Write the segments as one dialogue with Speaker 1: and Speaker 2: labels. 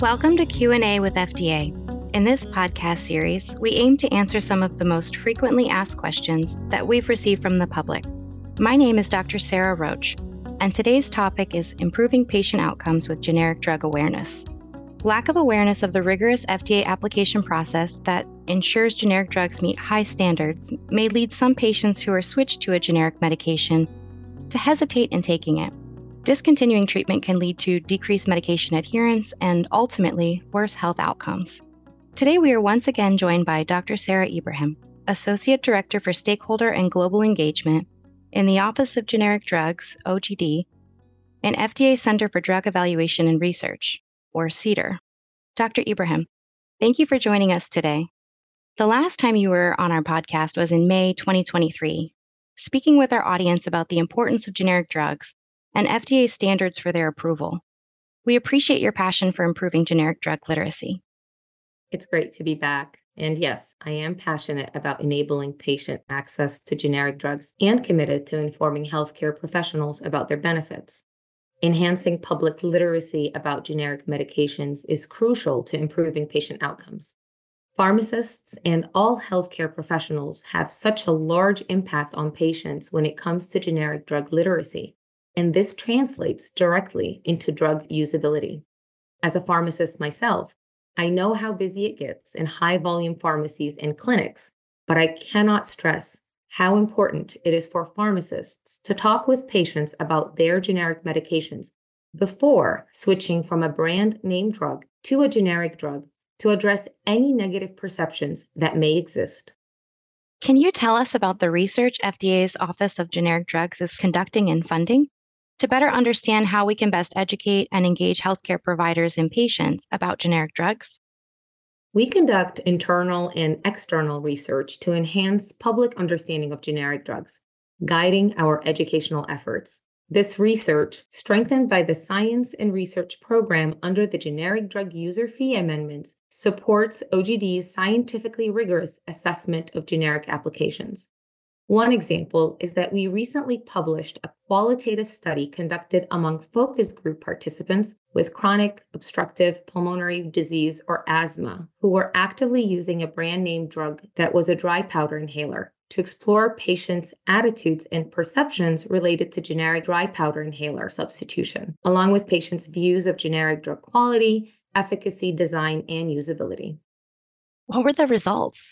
Speaker 1: Welcome to Q&A with FDA. In this podcast series, we aim to answer some of the most frequently asked questions that we've received from the public. My name is Dr. Sarah Roach, and today's topic is improving patient outcomes with generic drug awareness. Lack of awareness of the rigorous FDA application process that ensures generic drugs meet high standards may lead some patients who are switched to a generic medication to hesitate in taking it. Discontinuing treatment can lead to decreased medication adherence and ultimately worse health outcomes. Today, we are once again joined by Dr. Sarah Ibrahim, Associate Director for Stakeholder and Global Engagement in the Office of Generic Drugs, OGD, and FDA Center for Drug Evaluation and Research, or CDER. Dr. Ibrahim, thank you for joining us today. The last time you were on our podcast was in May 2023, speaking with our audience about the importance of generic drugs and FDA standards for their approval. We appreciate your passion for improving generic drug literacy.
Speaker 2: It's great to be back. And yes, I am passionate about enabling patient access to generic drugs and committed to informing healthcare professionals about their benefits. Enhancing public literacy about generic medications is crucial to improving patient outcomes. Pharmacists and all healthcare professionals have such a large impact on patients when it comes to generic drug literacy, and this translates directly into drug usability. As a pharmacist myself, I know how busy it gets in high-volume pharmacies and clinics, but I cannot stress how important it is for pharmacists to talk with patients about their generic medications before switching from a brand name drug to a generic drug to address any negative perceptions that may exist.
Speaker 1: Can you tell us about the research FDA's Office of Generic Drugs is conducting and funding to better understand how we can best educate and engage healthcare providers and patients about generic drugs?
Speaker 2: We conduct internal and external research to enhance public understanding of generic drugs, guiding our educational efforts. This research, strengthened by the Science and Research Program under the Generic Drug User Fee Amendments, supports OGD's scientifically rigorous assessment of generic applications. One example is that we recently published a qualitative study conducted among focus group participants with chronic obstructive pulmonary disease or asthma who were actively using a brand name drug that was a dry powder inhaler to explore patients' attitudes and perceptions related to generic dry powder inhaler substitution, along with patients' views of generic drug quality, efficacy, design, and usability.
Speaker 1: What were the results?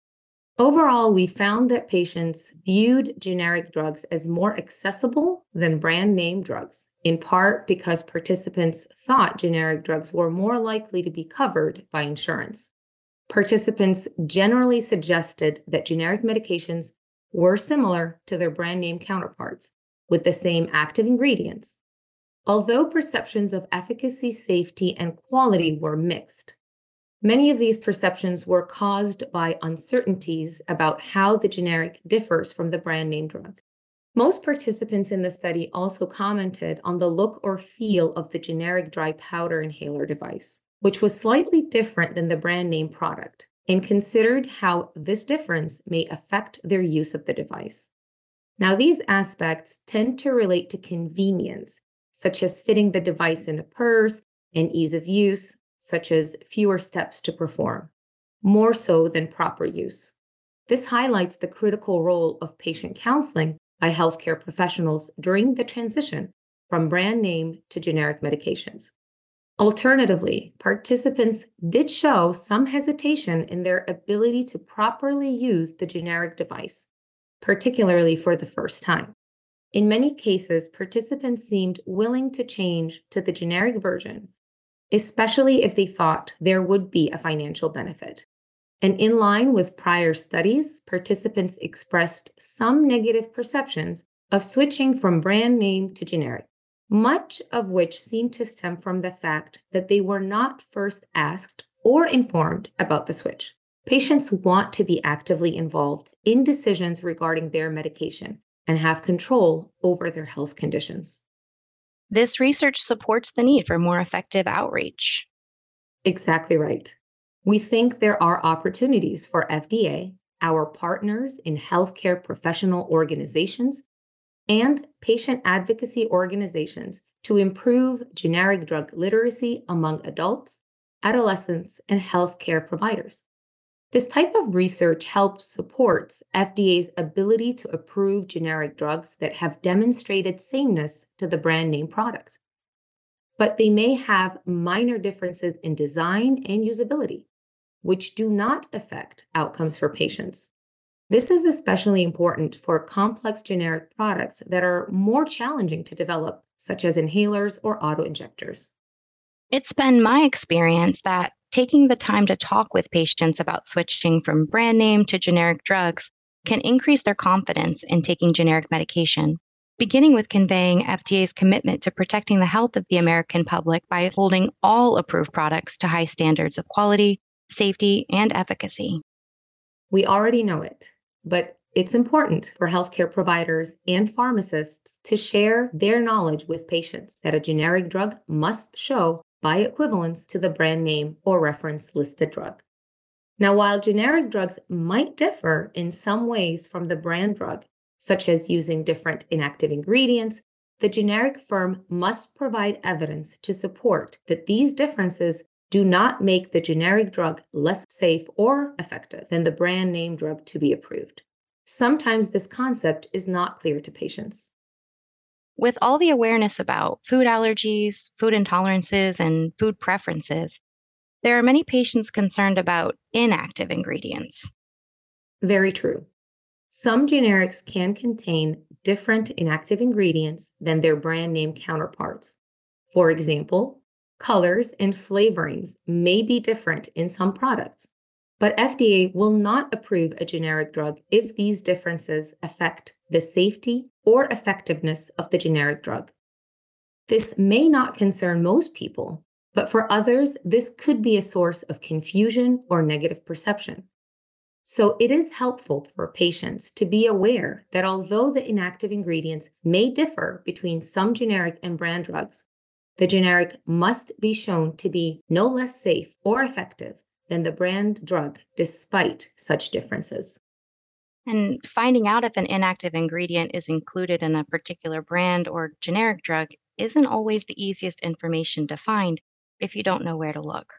Speaker 2: Overall, we found that patients viewed generic drugs as more accessible than brand name drugs, in part because participants thought generic drugs were more likely to be covered by insurance. Participants generally suggested that generic medications were similar to their brand name counterparts, with the same active ingredients. Although perceptions of efficacy, safety, and quality were mixed, many of these perceptions were caused by uncertainties about how the generic differs from the brand name drug. Most participants in the study also commented on the look or feel of the generic dry powder inhaler device, which was slightly different than the brand name product, and considered how this difference may affect their use of the device. Now, these aspects tend to relate to convenience, such as fitting the device in a purse, and ease of use, such as fewer steps to perform, more so than proper use. This highlights the critical role of patient counseling by healthcare professionals during the transition from brand name to generic medications. Alternatively, participants did show some hesitation in their ability to properly use the generic device, particularly for the first time. In many cases, participants seemed willing to change to the generic version, especially if they thought there would be a financial benefit. And in line with prior studies, participants expressed some negative perceptions of switching from brand name to generic, much of which seemed to stem from the fact that they were not first asked or informed about the switch. Patients want to be actively involved in decisions regarding their medication and have control over their health conditions.
Speaker 1: This research supports the need for more effective outreach.
Speaker 2: Exactly right. We think there are opportunities for FDA, our partners in healthcare professional organizations, and patient advocacy organizations to improve generic drug literacy among adults adolescents, and healthcare providers. This type of research helps supports FDA's ability to approve generic drugs that have demonstrated sameness to the brand name product. But they may have minor differences in design and usability, which do not affect outcomes for patients. This is especially important for complex generic products that are more challenging to develop, such as inhalers or autoinjectors.
Speaker 1: It's been my experience that taking the time to talk with patients about switching from brand name to generic drugs can increase their confidence in taking generic medication, beginning with conveying FDA's commitment to protecting the health of the American public by holding all approved products to high standards of quality, safety, and efficacy.
Speaker 2: We already know it, but it's important for healthcare providers and pharmacists to share their knowledge with patients that a generic drug must show bioequivalence to the brand name or reference listed drug. Now, while generic drugs might differ in some ways from the brand drug, such as using different inactive ingredients, the generic firm must provide evidence to support that these differences do not make the generic drug less safe or effective than the brand name drug to be approved. Sometimes this concept is not clear to patients.
Speaker 1: With all the awareness about food allergies, food intolerances, and food preferences, there are many patients concerned about inactive ingredients.
Speaker 2: Very true. Some generics can contain different inactive ingredients than their brand name counterparts. For example, colors and flavorings may be different in some products, but FDA will not approve a generic drug if these differences affect the safety or effectiveness of the generic drug. This may not concern most people, but for others, this could be a source of confusion or negative perception. So it is helpful for patients to be aware that although the inactive ingredients may differ between some generic and brand drugs, the generic must be shown to be no less safe or effective than the brand drug despite such differences.
Speaker 1: And finding out if an inactive ingredient is included in a particular brand or generic drug isn't always the easiest information to find if you don't know where to look.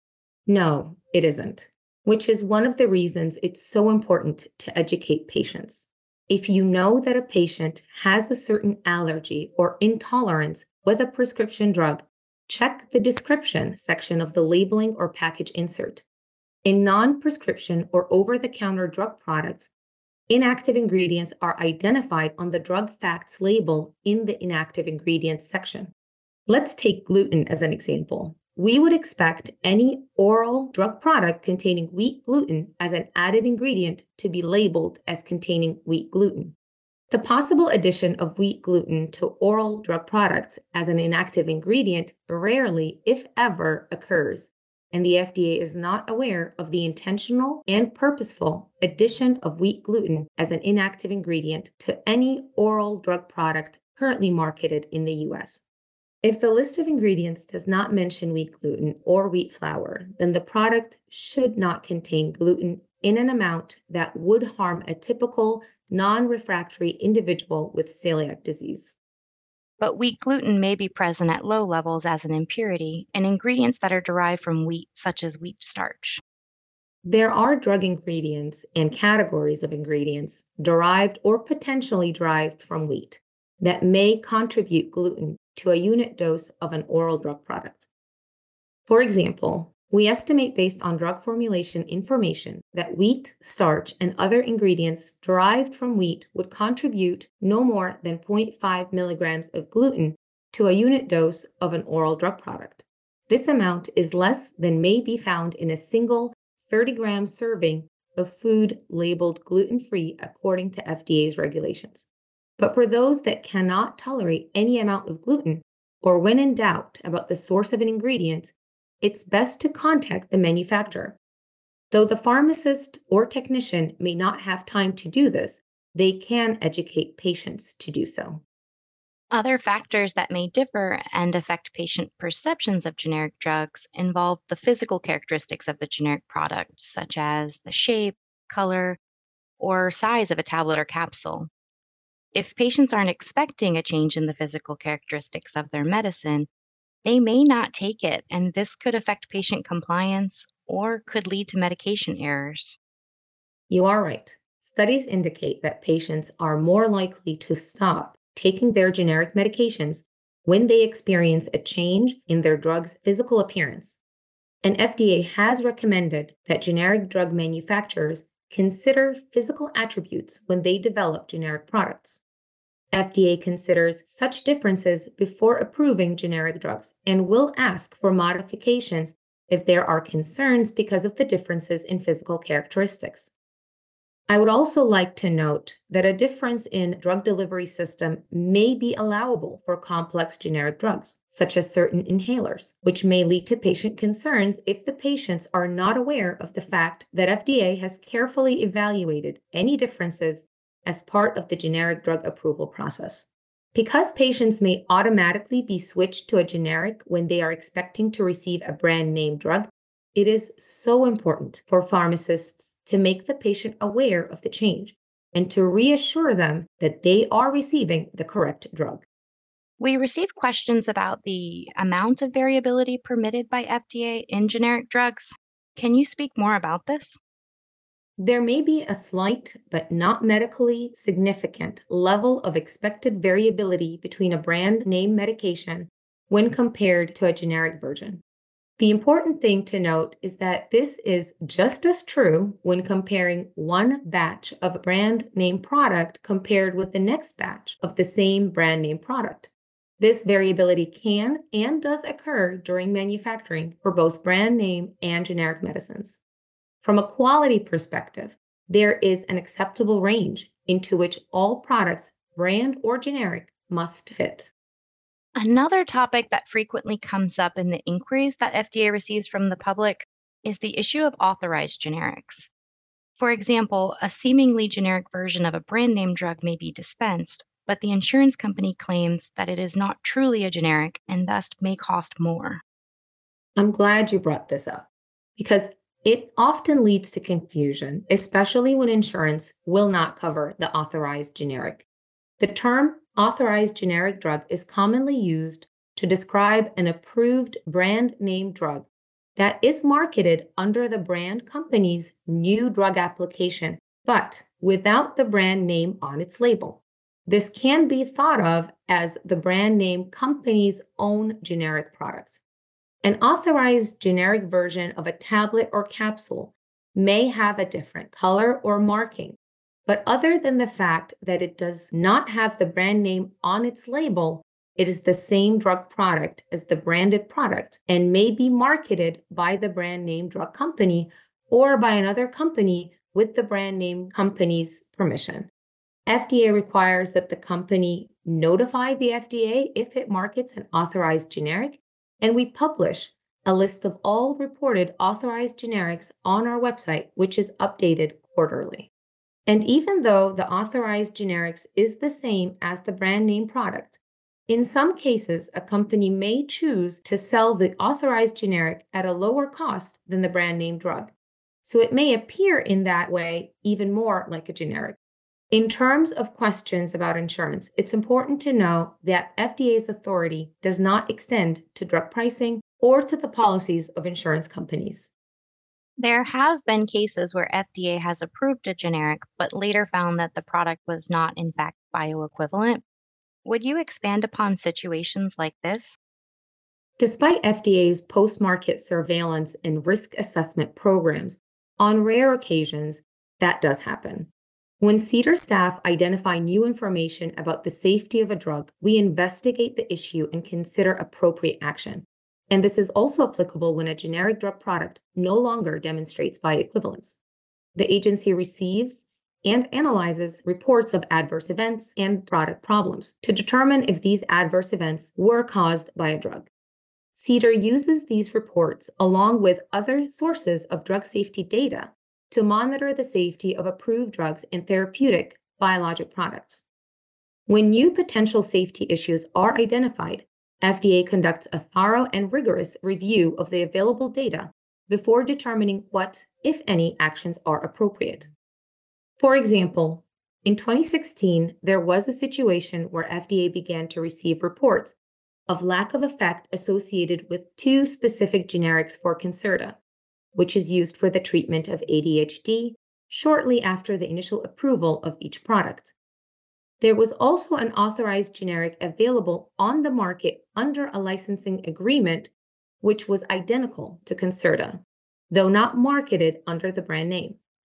Speaker 2: No, it isn't, which is one of the reasons it's so important to educate patients. If you know that a patient has a certain allergy or intolerance with a prescription drug, check the description section of the labeling or package insert. In non-prescription or over-the-counter drug products, inactive ingredients are identified on the drug facts label in the inactive ingredients section. Let's take gluten as an example. We would expect any oral drug product containing wheat gluten as an added ingredient to be labeled as containing wheat gluten. The possible addition of wheat gluten to oral drug products as an inactive ingredient rarely, if ever, occurs, and the FDA is not aware of the intentional and purposeful addition of wheat gluten as an inactive ingredient to any oral drug product currently marketed in the US. If the list of ingredients does not mention wheat gluten or wheat flour, then the product should not contain gluten in an amount that would harm a typical non-refractory individual with celiac disease.
Speaker 1: But wheat gluten may be present at low levels as an impurity in ingredients that are derived from wheat, such as wheat starch.
Speaker 2: There are drug ingredients and categories of ingredients derived or potentially derived from wheat that may contribute gluten to a unit dose of an oral drug product. For example, we estimate based on drug formulation information that wheat, starch, and other ingredients derived from wheat would contribute no more than 0.5 milligrams of gluten to a unit dose of an oral drug product. This amount is less than may be found in a single 30-gram serving of food labeled gluten-free according to FDA's regulations. But for those that cannot tolerate any amount of gluten, or when in doubt about the source of an ingredient, it's best to contact the manufacturer. Though the pharmacist or technician may not have time to do this, they can educate patients to do so.
Speaker 1: Other factors that may differ and affect patient perceptions of generic drugs involve the physical characteristics of the generic product, such as the shape, color, or size of a tablet or capsule. If patients aren't expecting a change in the physical characteristics of their medicine, They may not take it, and this could affect patient compliance or could lead to medication errors.
Speaker 2: You are right. Studies indicate that patients are more likely to stop taking their generic medications when they experience a change in their drug's physical appearance. And FDA has recommended that generic drug manufacturers consider physical attributes when they develop generic products. FDA considers such differences before approving generic drugs and will ask for modifications if there are concerns because of the differences in physical characteristics. I would also like to note that a difference in drug delivery system may be allowable for complex generic drugs, such as certain inhalers, which may lead to patient concerns if the patients are not aware of the fact that FDA has carefully evaluated any differences as part of the generic drug approval process. Because patients may automatically be switched to a generic when they are expecting to receive a brand name drug, it is so important for pharmacists to make the patient aware of the change and to reassure them that they are receiving the correct drug.
Speaker 1: We received questions about the amount of variability permitted by FDA in generic drugs. Can you speak more about this?
Speaker 2: There may be a slight but not medically significant level of expected variability between a brand name medication when compared to a generic version. The important thing to note is that this is just as true when comparing one batch of a brand name product compared with the next batch of the same brand name product. This variability can and does occur during manufacturing for both brand name and generic medicines. From a quality perspective, there is an acceptable range into which all products, brand or generic, must fit.
Speaker 1: Another topic that frequently comes up in the inquiries that FDA receives from the public is the issue of authorized generics. For example, a seemingly generic version of a brand name drug may be dispensed, but the insurance company claims that it is not truly a generic and thus may cost more.
Speaker 2: I'm glad you brought this up because it often leads to confusion, especially when insurance will not cover the authorized generic. The term authorized generic drug is commonly used to describe an approved brand name drug that is marketed under the brand company's new drug application, but without the brand name on its label. This can be thought of as the brand name company's own generic product. An authorized generic version of a tablet or capsule may have a different color or marking, but other than the fact that it does not have the brand name on its label, it is the same drug product as the branded product and may be marketed by the brand name drug company or by another company with the brand name company's permission. FDA requires that the company notify the FDA if it markets an authorized generic, and we publish a list of all reported authorized generics on our website, which is updated quarterly. And even though the authorized generics is the same as the brand name product, in some cases, a company may choose to sell the authorized generic at a lower cost than the brand name drug. So it may appear in that way even more like a generic. In terms of questions about insurance, it's important to know that FDA's authority does not extend to drug pricing or to the policies of insurance companies.
Speaker 1: There have been cases where FDA has approved a generic, but later found that the product was not, in fact, bioequivalent. Would you expand upon situations like this?
Speaker 2: Despite FDA's post-market surveillance and risk assessment programs, on rare occasions, that does happen. When CDER staff identify new information about the safety of a drug, we investigate the issue and consider appropriate action. And this is also applicable when a generic drug product no longer demonstrates bioequivalence. The agency receives and analyzes reports of adverse events and product problems to determine if these adverse events were caused by a drug. CDER uses these reports along with other sources of drug safety data to monitor the safety of approved drugs and therapeutic biologic products. When new potential safety issues are identified, FDA conducts a thorough and rigorous review of the available data before determining what, if any, actions are appropriate. For example, in 2016, there was a situation where FDA began to receive reports of lack of effect associated with two specific generics for Concerta, which is used for the treatment of ADHD shortly after the initial approval of each product. There was also an authorized generic available on the market under a licensing agreement, which was identical to Concerta, though not marketed under the brand name.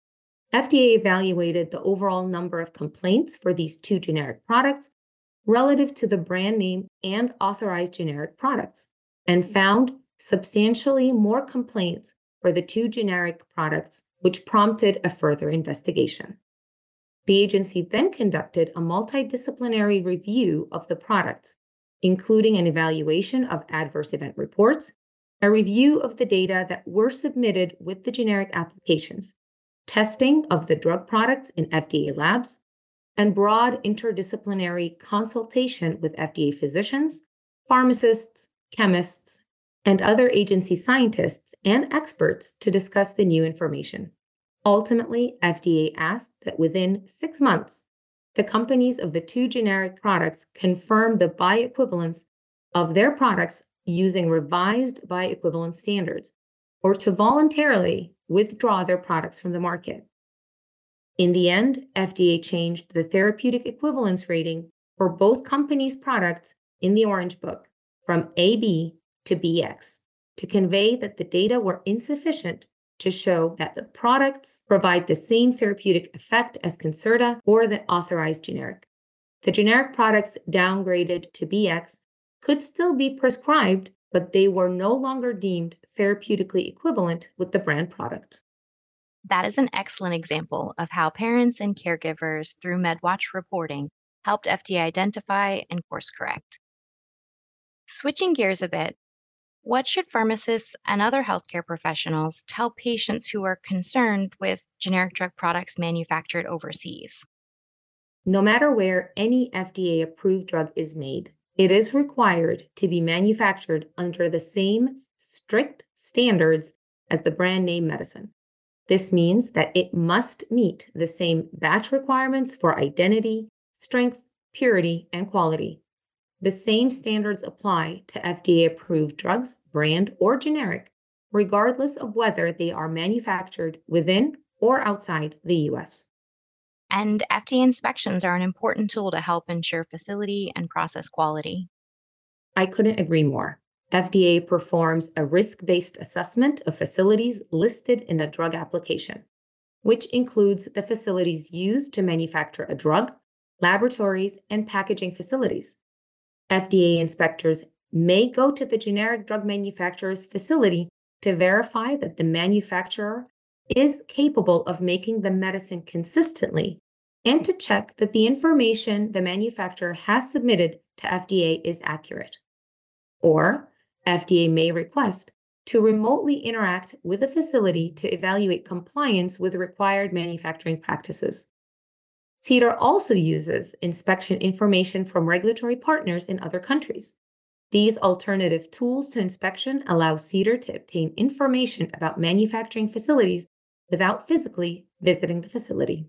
Speaker 2: FDA evaluated the overall number of complaints for these two generic products relative to the brand name and authorized generic products, and found substantially more complaints for the two generic products, which prompted a further investigation. The agency then conducted a multidisciplinary review of the products, including an evaluation of adverse event reports, a review of the data that were submitted with the generic applications, testing of the drug products in FDA labs, and broad interdisciplinary consultation with FDA physicians, pharmacists, chemists, and other agency scientists and experts to discuss the new information. Ultimately, FDA asked that within 6 months, the companies of the two generic products confirm the bioequivalence of their products using revised bioequivalence standards, or to voluntarily withdraw their products from the market. In the end, FDA changed the therapeutic equivalence rating for both companies' products in the Orange Book from AB to BX to convey that the data were insufficient to show that the products provide the same therapeutic effect as Concerta or the authorized generic. The generic products downgraded to BX could still be prescribed, but they were no longer deemed therapeutically equivalent with the brand product.
Speaker 1: That is an excellent example of how parents and caregivers, through MedWatch reporting, helped FDA identify and course correct. Switching gears a bit, what should pharmacists and other healthcare professionals tell patients who are concerned with generic drug products manufactured overseas?
Speaker 2: No matter where any FDA-approved drug is made, it is required to be manufactured under the same strict standards as the brand name medicine. This means that it must meet the same batch requirements for identity, strength, purity, and quality. The same standards apply to FDA-approved drugs, brand or generic, regardless of whether they are manufactured within or outside the U.S.
Speaker 1: And FDA inspections are an important tool to help ensure facility and process quality.
Speaker 2: I couldn't agree more. FDA performs a risk-based assessment of facilities listed in a drug application, which includes the facilities used to manufacture a drug, laboratories, and packaging facilities. FDA inspectors may go to the generic drug manufacturer's facility to verify that the manufacturer is capable of making the medicine consistently and to check that the information the manufacturer has submitted to FDA is accurate. Or FDA may request to remotely interact with a facility to evaluate compliance with required manufacturing practices. CDER also uses inspection information from regulatory partners in other countries. These alternative tools to inspection allow CDER to obtain information about manufacturing facilities without physically visiting the facility.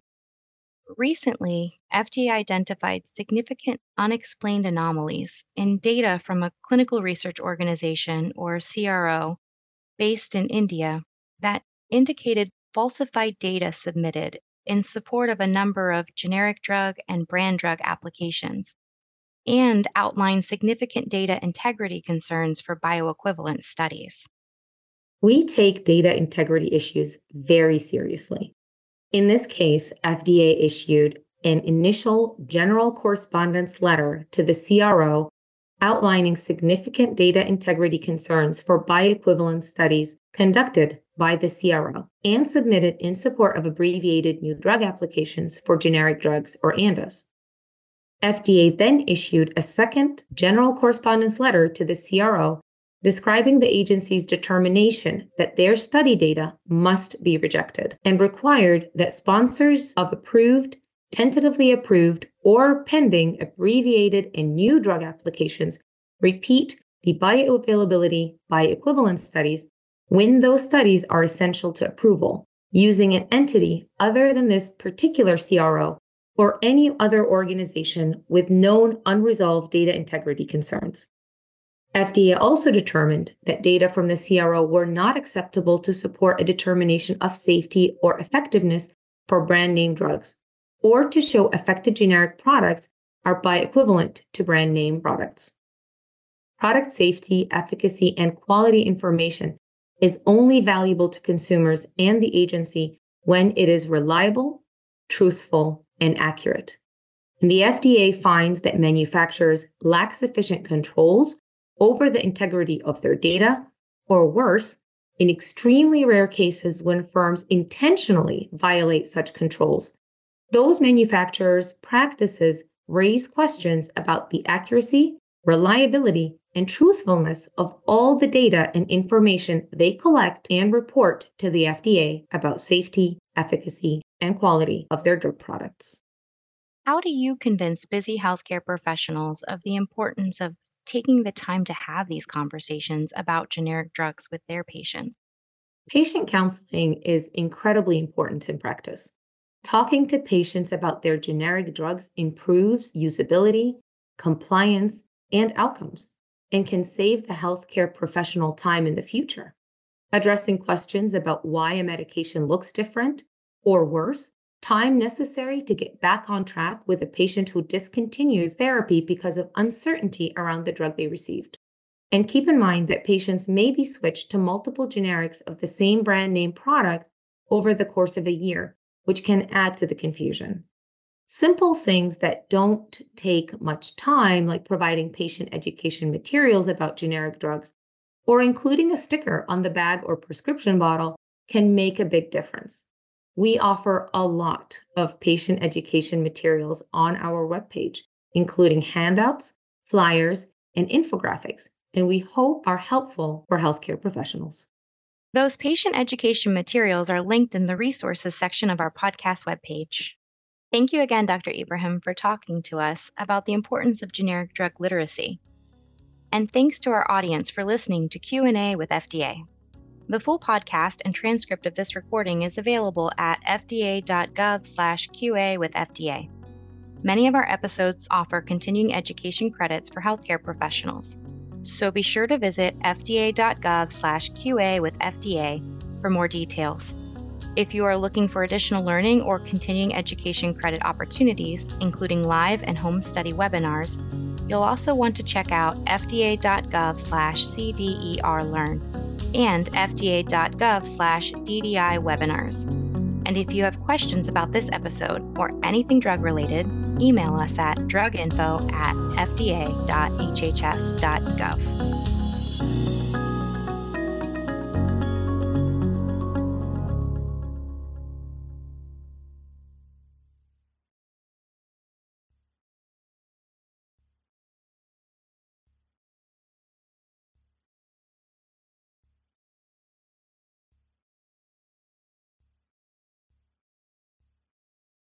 Speaker 1: Recently, FDA identified significant unexplained anomalies in data from a clinical research organization, or CRO, based in India that indicated falsified data submitted in support of a number of generic drug and brand drug applications, and outlined significant data integrity concerns for bioequivalence studies.
Speaker 2: We take data integrity issues very seriously. In this case, FDA issued an initial general correspondence letter to the CRO outlining significant data integrity concerns for bioequivalence studies conducted by the CRO and submitted in support of abbreviated new drug applications for generic drugs, or ANDAs. FDA then issued a second general correspondence letter to the CRO describing the agency's determination that their study data must be rejected and required that sponsors of approved, tentatively approved, or pending abbreviated and new drug applications repeat the bioavailability bioequivalence studies when those studies are essential to approval, using an entity other than this particular CRO or any other organization with known unresolved data integrity concerns. FDA also determined that data from the CRO were not acceptable to support a determination of safety or effectiveness for brand name drugs, or to show effective generic products are bioequivalent to brand name products. Product safety, efficacy, and quality information is only valuable to consumers and the agency when it is reliable, truthful, and accurate. And the FDA finds that manufacturers lack sufficient controls over the integrity of their data, or worse, in extremely rare cases when firms intentionally violate such controls. Those manufacturers' practices raise questions about the accuracy, reliability, and truthfulness of all the data and information they collect and report to the FDA about safety, efficacy, and quality of their drug products.
Speaker 1: How do you convince busy healthcare professionals of the importance of taking the time to have these conversations about generic drugs with their patients?
Speaker 2: Patient counseling is incredibly important in practice. Talking to patients about their generic drugs improves usability, compliance, and outcomes, and can save the healthcare professional time in the future. Addressing questions about why a medication looks different, or worse, time necessary to get back on track with a patient who discontinues therapy because of uncertainty around the drug they received. And keep in mind that patients may be switched to multiple generics of the same brand name product over the course of a year, which can add to the confusion. Simple things that don't take much time, like providing patient education materials about generic drugs or including a sticker on the bag or prescription bottle, can make a big difference. We offer a lot of patient education materials on our webpage, including handouts, flyers, and infographics, and we hope are helpful for healthcare professionals.
Speaker 1: Those patient education materials are linked in the resources section of our podcast webpage. Thank you again, Dr. Ibrahim, for talking to us about the importance of generic drug literacy. And thanks to our audience for listening to Q&A with FDA. The full podcast and transcript of this recording is available at fda.gov/QA with FDA. Many of our episodes offer continuing education credits for healthcare professionals, so be sure to visit fda.gov/QA with FDA for more details. If you are looking for additional learning or continuing education credit opportunities, including live and home study webinars, you'll also want to check out fda.gov/CDER-Learn and fda.gov/DDI webinars. And if you have questions about this episode or anything drug-related, email us at druginfo@fda.hhs.gov.